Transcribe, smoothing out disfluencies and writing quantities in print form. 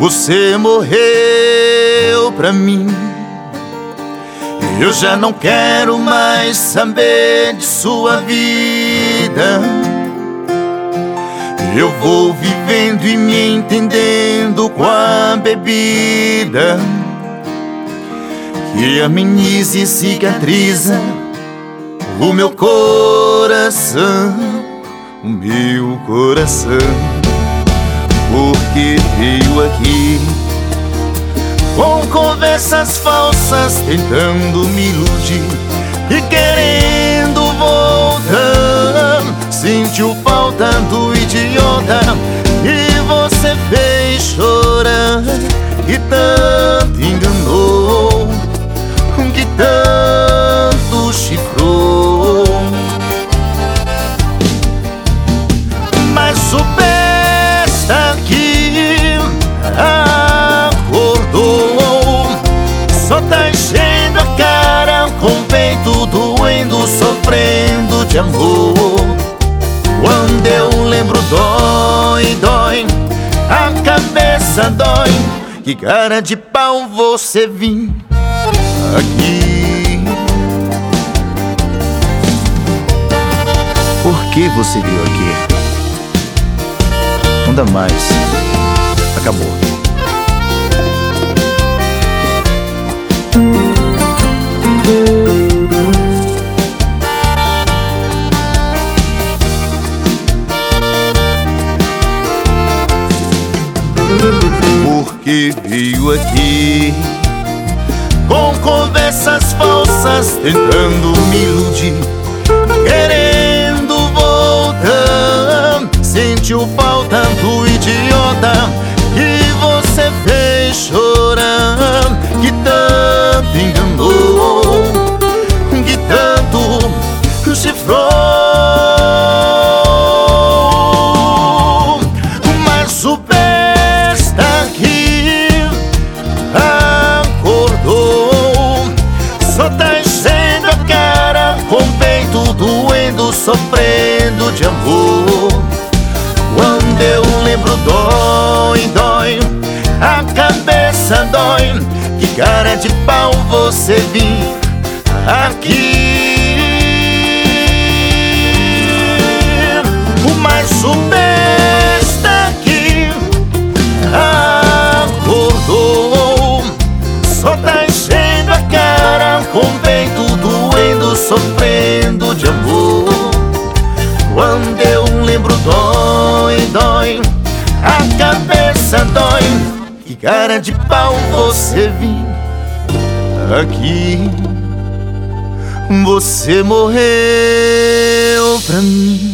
Você morreu pra mim. Eu já não quero mais saber de sua vida. Eu vou vivendo e me entendendo com a bebida que ameniza e cicatriza o meu coração, o meu coração. Porque veio aqui com conversas falsas, tentando me iludir e querendo voltar. Sentiu falta do idiota e você fez chorar. Que tanto enganou, que tanto chifrou. Mas o besta que acordou só tá enchendo a cara, com o peito doendo, sofrendo de amor. Quando eu lembro dói, dói, a cabeça dói. Que cara de pau você vim aqui. Por que você veio aqui? Não dá mais. Acabou. Porque veio aqui com conversas falsas, tentando me iludir, querendo voltar. Sentiu falta do idiota que você fez chorar. Que tanto enganou, que tanto chifrou. Mas o besta que acordou só tá enchendo a cara, com o peito doendo, sofrendo de amor. Quando eu lembro dói, dói, a cabeça dói. Que cara de pau você vim aqui. Mas o besta que acordou só tá enchendo a cara, com o peito doendo, sofrendo de amor. Quando eu lembro dói, dói, a cabeça dói. Que cara de pau você vim aqui. Você morreu pra mim.